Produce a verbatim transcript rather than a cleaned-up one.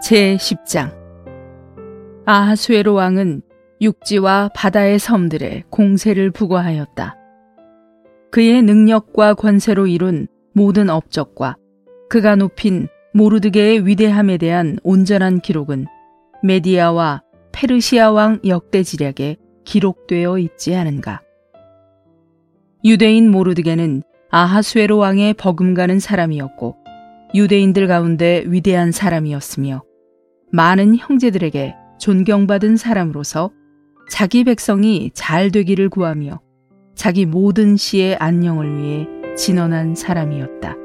제십 장. 아하수에로 왕은 육지와 바다의 섬들에 공세를 부과하였다. 그의 능력과 권세로 이룬 모든 업적과 그가 높인 모르드게의 위대함에 대한 온전한 기록은 메디아와 페르시아 왕 역대지략에 기록되어 있지 않은가. 유대인 모르드게는 아하수에로 왕의 버금가는 사람이었고 유대인들 가운데 위대한 사람이었으며 많은 형제들에게 존경받은 사람으로서 자기 백성이 잘 되기를 구하며 자기 모든 시의 안녕을 위해 진언한 사람이었다.